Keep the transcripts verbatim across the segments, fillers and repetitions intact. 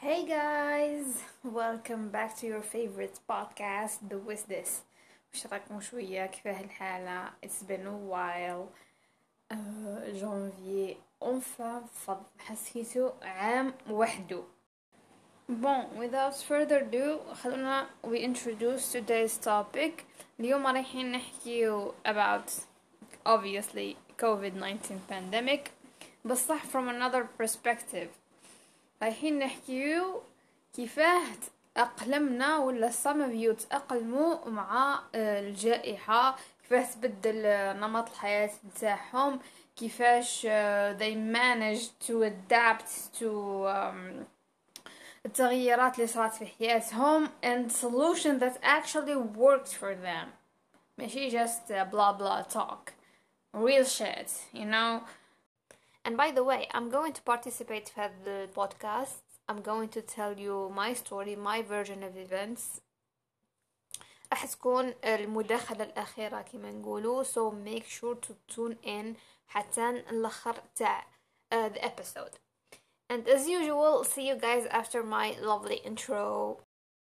Hey guys, welcome back to your favorite podcast, The With This. وش راكم شوية كيفاه الحالة؟ It's been a while. uh, جانفي enfin فض حسيتو عام وحدو. Bon, without further ado, خلونا we introduce today's topic. اليوم رايحين نحكيو about obviously COVID nineteen pandemic بصح from another perspective. رايحين نحكيو كيفاه تأقلمنا ولا some of you تأقلموا مع الجائحة، كيفاه تبدل نمط الحياة نتاعهم، كيفاش they managed to adapt to um, التغيرات اللي صارت في حياتهم and solution that actually worked for them. ماشي just blah blah talk, real shit, you know. And by the way, I'm going to participate في the podcast. I'm going to tell you my story, my version of events. راح تكون المداخلة الأخيرة كما نقولوا, so make sure to tune in حتى نلخر تاع uh, the episode. And as usual, see you guys after my lovely intro.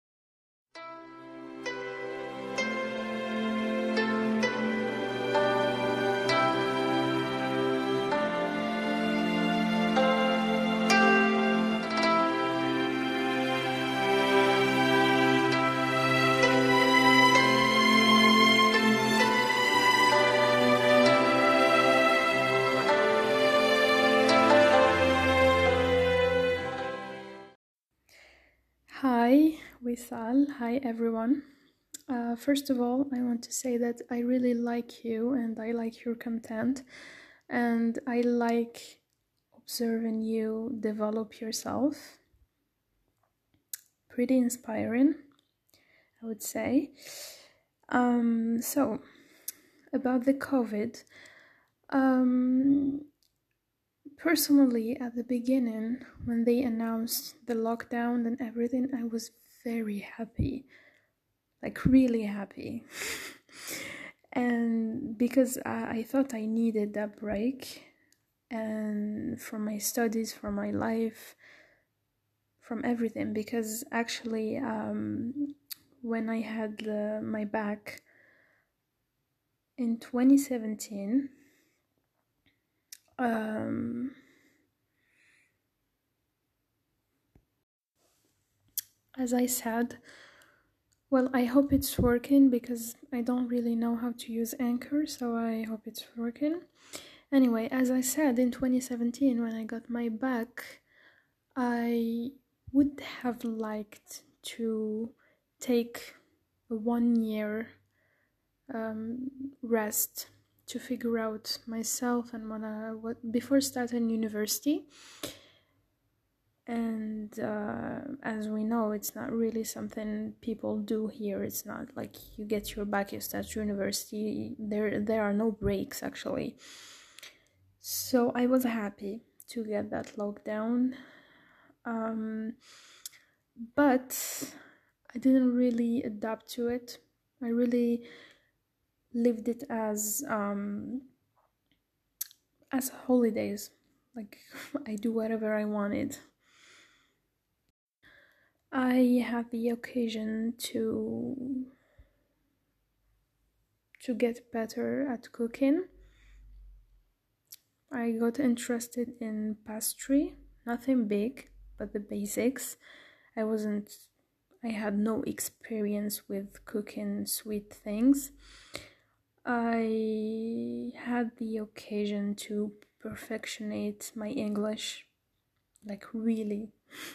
Hi, Wissal. Hi, everyone. Uh, first of all, I want to say that I really like you and I like your content, and I like observing you develop yourself. Pretty inspiring, I would say. Um, so, about the COVID. Um, Personally, at the beginning, when they announced the lockdown and everything, I was very happy. Like, really happy. And because I, I thought I needed that break, and from my studies, from my life, from everything. Because actually, um, when I had the, my back in twenty seventeen, um, as I said, well, I hope it's working because I don't really know how to use Anchor, so I hope it's working. Anyway, as I said, in twenty seventeen, when I got my back, I would have liked to take a one year um, rest to figure out myself and wanna what before starting university. And uh, as we know, it's not really something people do here. It's not like you get your back, you start university. There, there are no breaks actually. So I was happy to get that lockdown, um, but I didn't really adapt to it. I really lived it as um, as holidays. Like I do whatever I wanted. I had the occasion to to get better at cooking. I got interested in pastry, nothing big, but the basics. I wasn't I had no experience with cooking sweet things. I had the occasion to perfectionate my English, like really.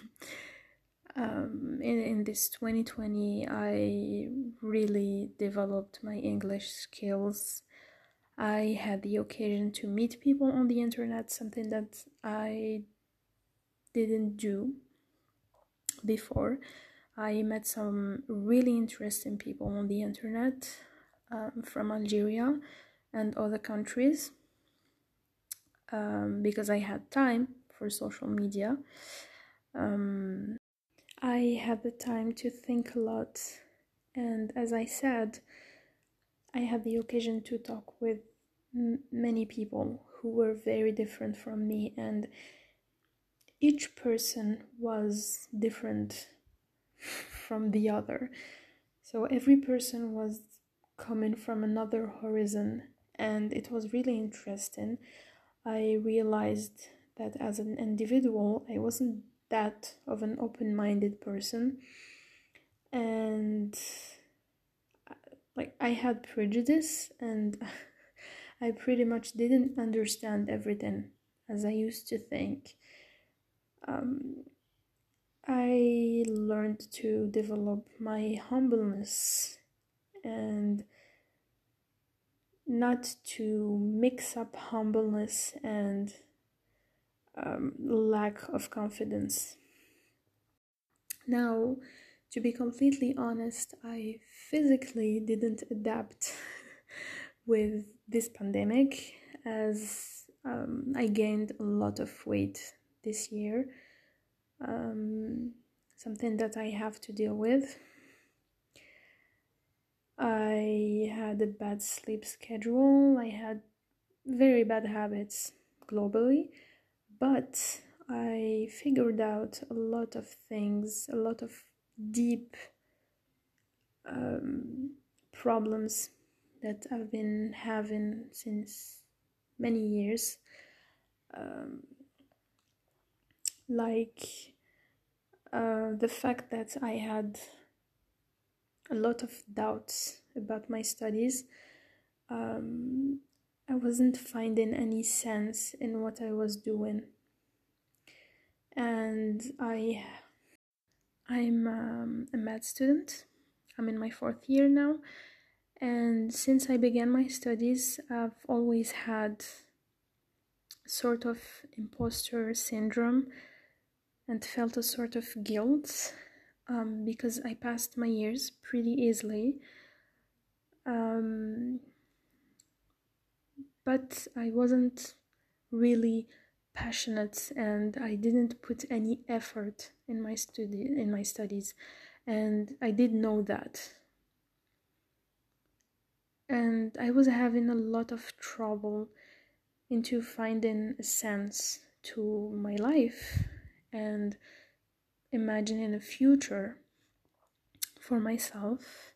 Um, in, in this twenty twenty, I really developed my English skills. I had the occasion to meet people on the internet, something that I didn't do before. I met some really interesting people on the internet um, from Algeria and other countries um, because I had time for social media. Um, I had the time to think a lot, and as I said, I had the occasion to talk with m- many people who were very different from me, and each person was different from the other. So every person was coming from another horizon, and it was really interesting. I realized that as an individual, I wasn't that of an open-minded person, and like I had prejudice, and I pretty much didn't understand everything as I used to think. Um, I learned to develop my humbleness and not to mix up humbleness and um, lack of confidence. Now, to be completely honest, I physically didn't adapt with this pandemic, as um, I gained a lot of weight this year. Um, something that I have to deal with. I had a bad sleep schedule. I had very bad habits globally, but I figured out a lot of things, a lot of deep um, problems that I've been having since many years. Um, like uh, the fact that I had a lot of doubts about my studies. Um, I wasn't finding any sense in what I was doing, and I, I'm um, a med student. I'm in my fourth year now, and since I began my studies, I've always had sort of imposter syndrome and felt a sort of guilt um, because I passed my years pretty easily. Um, but I wasn't really passionate, and I didn't put any effort in my study in my studies, and I did know that. And I was having a lot of trouble into finding a sense to my life and imagining a future for myself.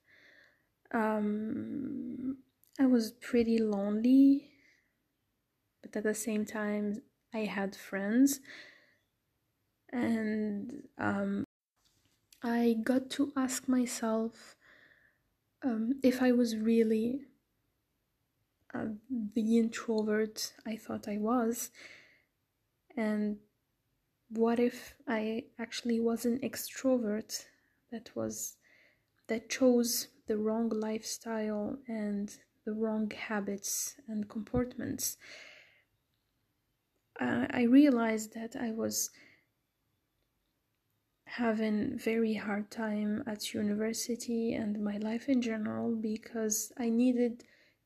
Um, I was pretty lonely, but at the same time, I had friends, and um, I got to ask myself um, if I was really uh, the introvert I thought I was, and what if I actually was an extrovert that was that chose the wrong lifestyle and the wrong habits and comportments. Uh, I realized that I was having very hard time at university and my life in general because I needed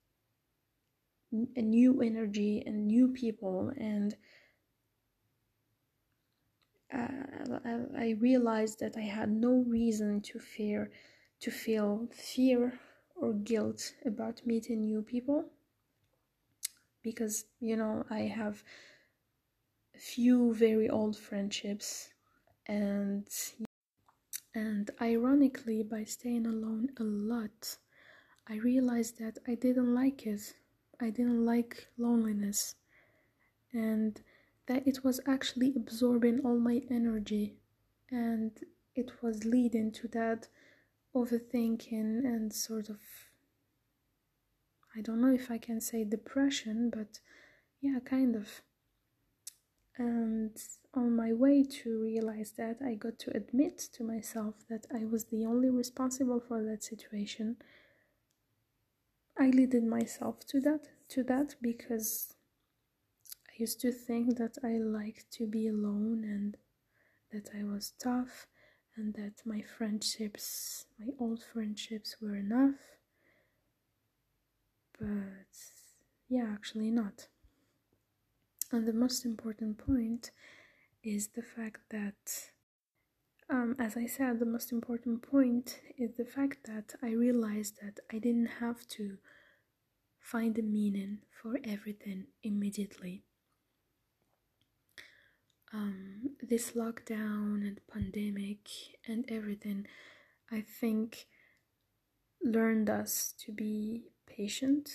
a new energy and new people, and uh, I realized that I had no reason to fear to feel fear or guilt about meeting new people, because you know I have a few very old friendships, and and ironically, by staying alone a lot, I realized that I didn't like it. I didn't like loneliness, and that it was actually absorbing all my energy, and it was leading to that overthinking and sort of, I don't know if I can say depression, but yeah, kind of. And on my way to realize that, I got to admit to myself that I was the only responsible for that situation. I leaded myself to that, to that because I used to think that I liked to be alone and that I was tough and that my friendships, my old friendships were enough. But yeah, actually not. And the most important point is the fact that, um, as I said, the most important point is the fact that I realized that I didn't have to find a meaning for everything immediately. um, this lockdown and pandemic and everything, I think, learned us to be patient.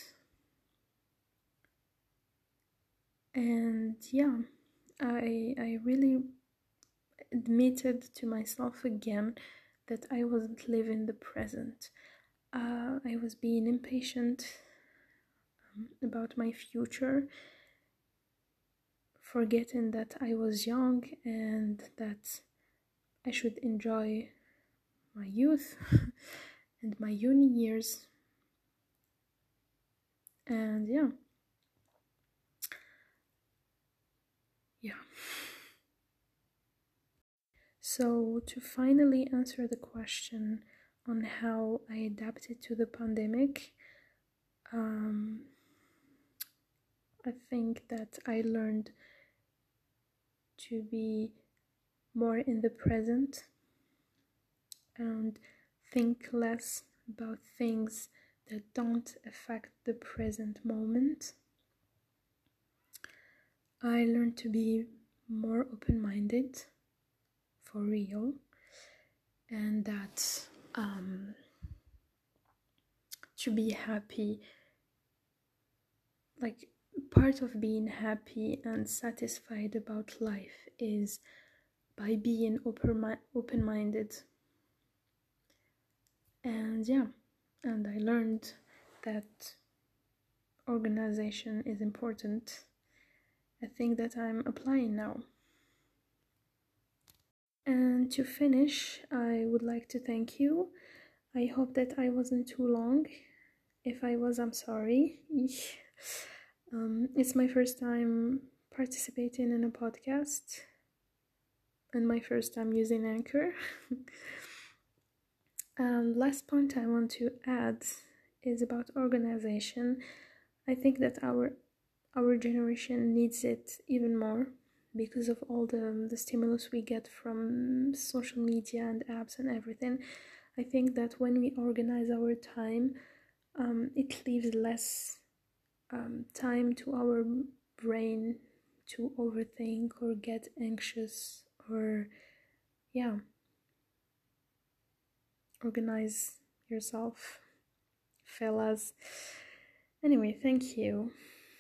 And yeah, I I really admitted to myself again that I wasn't living the present. Uh, I was being impatient um, about my future, forgetting that I was young and that I should enjoy my youth and my uni years. And yeah, yeah. So to finally answer the question on how I adapted to the pandemic, um, I think that I learned to be more in the present and think less about things that don't affect the present moment. I learned to be more open-minded, for real, and that um, to be happy, like part of being happy and satisfied about life is by being open open-minded. And yeah, and I learned that organization is important. I think that I'm applying now. And to finish, I would like to thank you. I hope that I wasn't too long. If I was, I'm sorry. um, it's my first time participating in a podcast and my first time using Anchor. And last point I want to add is about organization. I think that our our generation needs it even more because of all the, the stimulus we get from social media and apps and everything. I think that when we organize our time, um, it leaves less um, time to our brain to overthink or get anxious or, yeah, organize yourself, fellas. Anyway, thank you.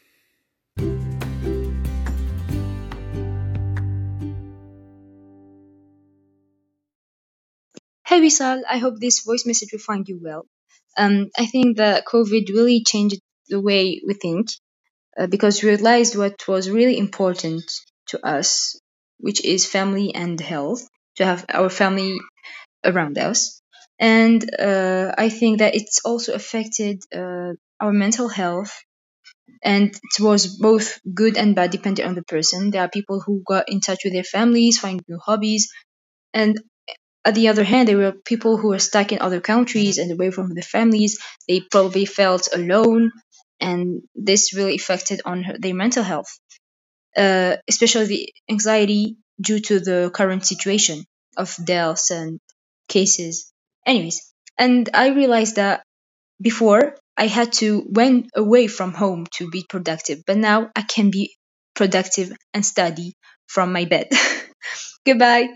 Hey Vishal, I hope this voice message will find you well. Um, I think that COVID really changed the way we think uh, because we realized what was really important to us, which is family and health, to have our family around us. And uh, I think that it's also affected uh, our mental health. And it was both good and bad, depending on the person. There are people who got in touch with their families, find new hobbies, and at the other hand, there were people who were stuck in other countries and away from their families. They probably felt alone, and this really affected on her, their mental health, uh, especially the anxiety due to the current situation of deaths and cases. Anyways, and I realized that before I had to went away from home to be productive, but now I can be productive and study from my bed. Goodbye.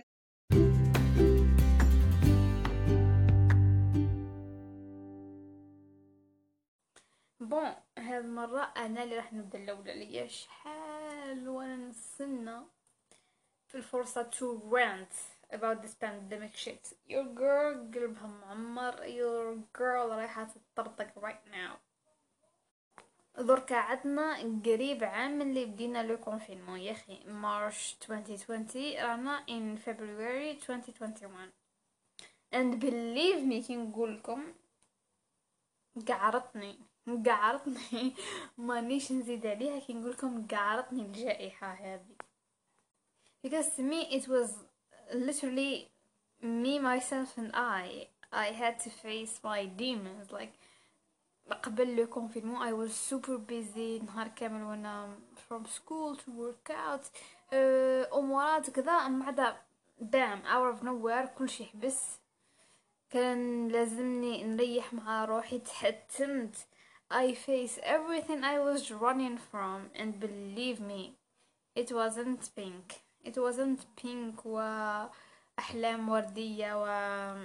بون هاد المرة أنا اللي راح نبدا الأولى ليا شحال وانا نستنى في الفرصة to rant about this pandemic shit. Your girl قلبها معمر. Your girl رايحة تطرطق right now. دركا عدنا قريب عام من اللي بدينا لو كونفينمون يا اخي مارش twenty twenty رانا in February twenty twenty-one and believe me كي نقولكم قعرتني قعرتني مانيش نزيد عليها كي نقولكم قعرتني الجائحة هذه because to me it was literally me myself and I I had to face my demons like قبل لو كونفينمون I was super busy نهار كامل وانا from school to work out امورات كذا من بعد bam out of nowhere كلشي حبس كان لازمني نريح مع روحي تحتمت I face everything I was running from and believe me it wasn't pink it wasn't pink وأحلام وردية و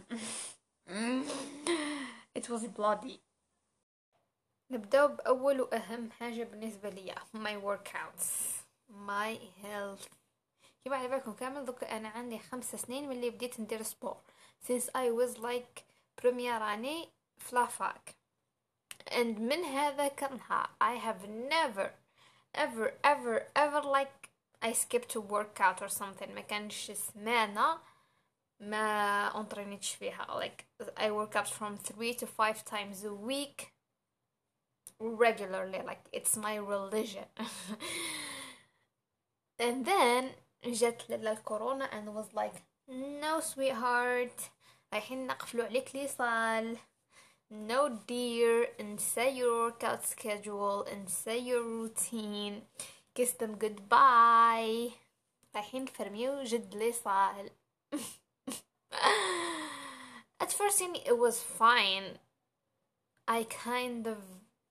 it was bloody. نبدأ بأول وأهم حاجة بالنسبة لي my workouts my health. كيما على بالكم كامل دوك أنا عندي خمس سنين من اللي بديت ندير سبور since I was like premier année في لافاك and من هذاك النهار I have never ever ever ever like I skipped to workout or something. ما كانش سمانة ما انترينيتش فيها like I work out from three to five times a week regularly like it's my religion. And then جات الكورونا and was like no sweetheart رايحين نقفلوا عليك لي صال no dear انسى your workout schedule انسى your routine kiss them goodbye رايحين نفرميو جد لي صال. At first it was fine. I kind of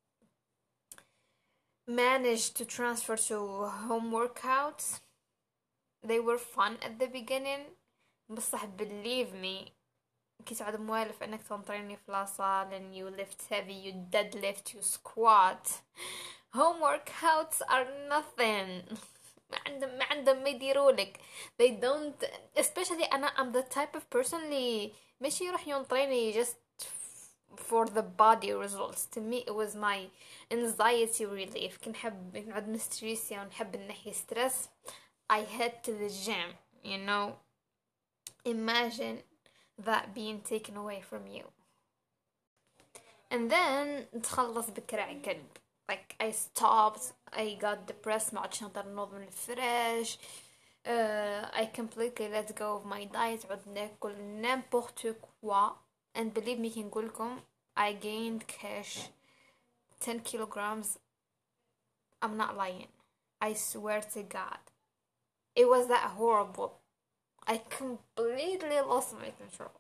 managed to transfer to home workouts. They were fun at the beginning بصح believe me كي تعود موالف انك تنطريني في لاصال and you lift heavy you deadlift you squat home workouts are nothing. ما عندهم ما عندهم ما يديرولك they don't especially أنا I'm the type of person اللي ماشي يروح ينطريني just for the body results. To me it was my anxiety relief. كي نحب نقعد مستريسية ونحب نحي ستريس I head to the gym, you know. Imagine that being taken away from you. And then نتخلص بكرع قلب. Like I stopped, I got depressed ما عدش نقدر نوض من الفراش. Uh, I completely let go of my diet. عد ناكل n'importe quoi. And believe me كي نقولكم I gained cash ten kilograms. I'm not lying. I swear to God. It was that horrible. I completely lost my control.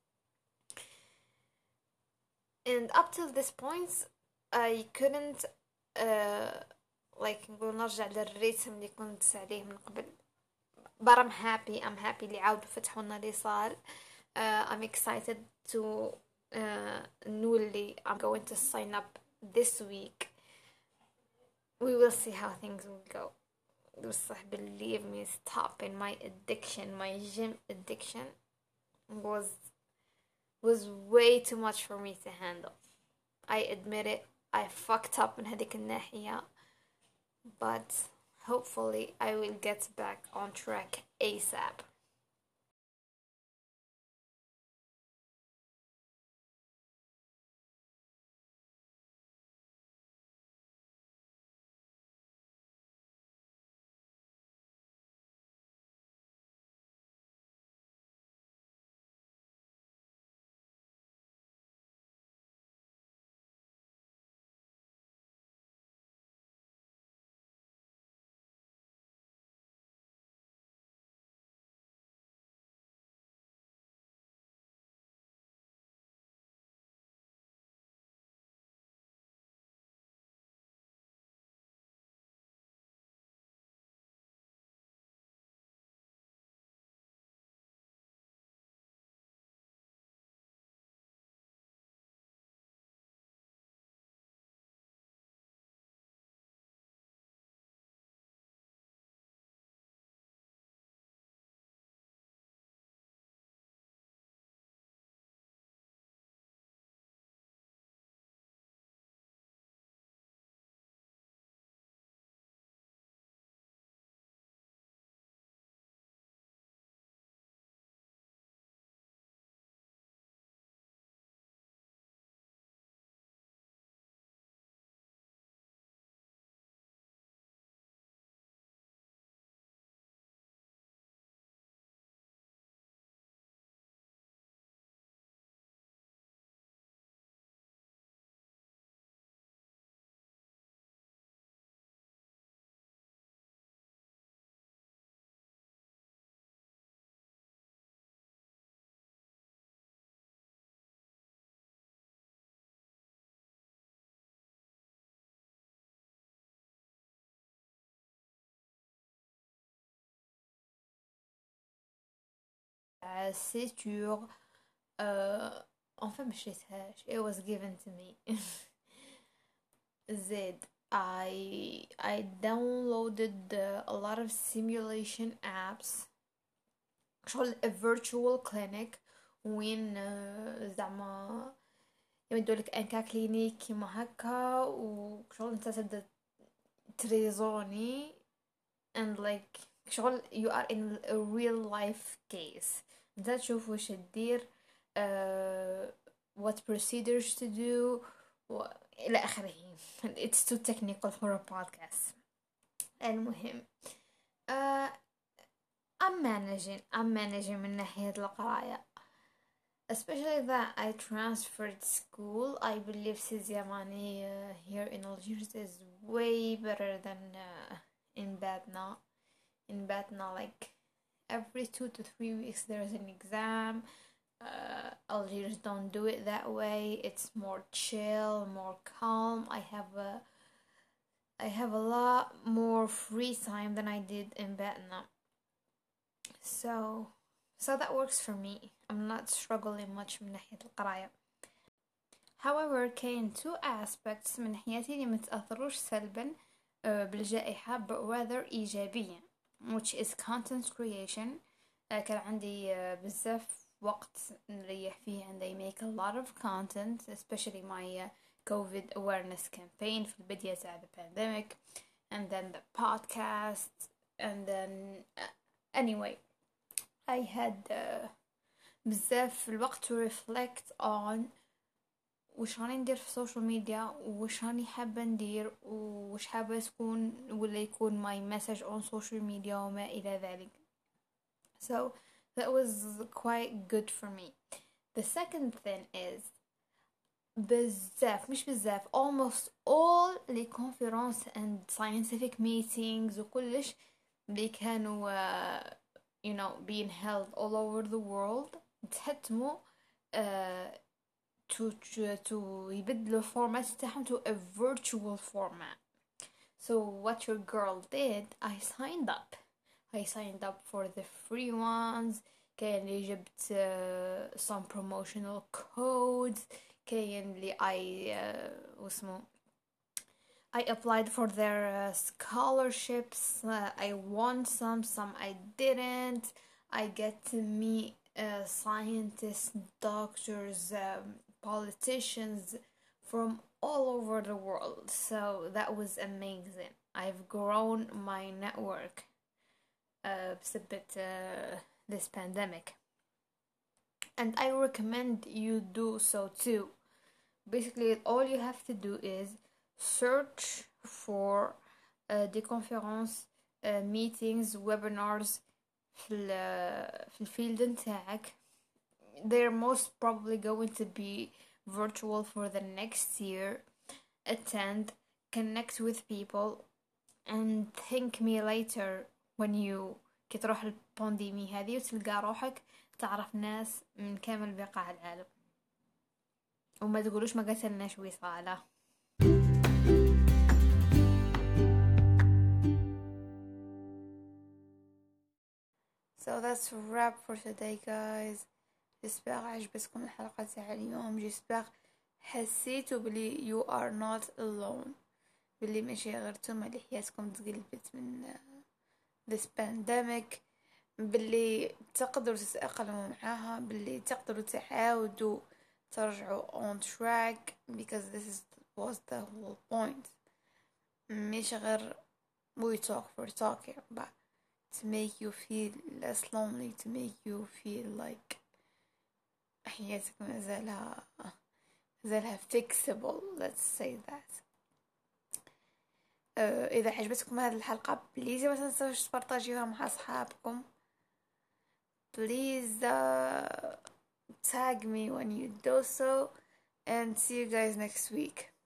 And up till this point I couldn't uh, like نقول نرجع للريتم اللي كنت عليه من قبل. But I'm happy. I'm happy اللي عاودوا فتحوا لنا اللي صار. Uh, I'm excited to uh, newly I'm going to sign up this week. We will see how things will go. بصح believe me stopping my addiction, my gym addiction was was way too much for me to handle. I admit it. I fucked up من هذيك الناحية. But hopefully I will get back on track ASAP. تاع سيتور. uh, enfin ما شريتهاش, it was given to me. زيد I I downloaded uh, a lot of simulation apps, شغل a virtual clinic وين uh, زعما يمدولك ان كا كلينيك كيما هكا, وشغل انت تبدا تريزوني and like شغل you are in a real life case, انت تشوف واش تدير, uh, what procedures to do و... إلى آخره. it's too technical for a podcast. المهم uh, I'm managing I'm managing من ناحية القراية, especially that I transferred school. I believe Siziamani uh, here in Algiers is way better than uh, in Batna. In Batna, like every two to three weeks there's an exam. uh, Algiers don't do it that way. It's more chill, more calm. I have a I have a lot more free time than I did in Batna, so so that works for me. I'm not struggling much من ناحية القراية. However, كاين two aspects من ناحيتي اللي متأثروش سلبا uh, بالجائحة but rather إيجابيا, which is content creation. uh, كان عندي uh, بزاف وقت نريح فيه and I make a lot of content, especially my uh, COVID awareness campaign في البداية تاع the pandemic, and then the podcast, and then uh, anyway I had uh, بزاف الوقت to reflect on وش راني ندير في السوشيال ميديا, وش راني حابة ندير, وش حابة تكون ولا يكون my message on social media وما إلى ذلك. So that was quite good for me. The second thing is بزاف مش بزاف almost all the conference and scientific meetings وكلش اللي كانوا uh, you know being held all over the world تحتموا uh, to, to, to يبدلوا الفورمات تاعهم to a virtual format. So what your girl did, I signed up. I signed up for the free ones. كاين اللي جبت uh, some promotional codes. كاين اللي I uh, واسمو I applied for their uh, scholarships. uh, I won some, some I didn't. I get to meet uh, scientists, doctors, um, politicians from all over the world. So that was amazing. I've grown my network uh, بسبة uh, this pandemic, and I recommend you do so too. Basically all you have to do is search for uh, the conference uh, meetings, webinars في ال في الفيلد نتاعك. They're most probably going to be virtual for the next year. Attend, connect with people, and thank me later when you كي تروح البانديمي هذه وتلقى روحك تعرف ناس من كامل بقاع العالم وما تقولوش ما قتلناش وصالة. So that's a wrap for today guys. جسبر عجبتكم الحلقة تاع اليوم. جسبر حسيتوا بلي you are not alone, بلي ماشي غير نتوما اللي حياتكم تقلبت من this pandemic, بلي تقدروا تتأقلموا معاها, بلي تقدروا تعاودوا ترجعوا on track, because this is was the whole point. مش غير we talk for talking, but to make you feel less lonely, to make you feel like حياتك مازالها مازالها fixable, let's say that. uh, إذا عجبتكم هذه الحلقة بليز ما تنسوش تبارطاجيوها مع أصحابكم. Please uh, tag me when you do so, and see you guys next week.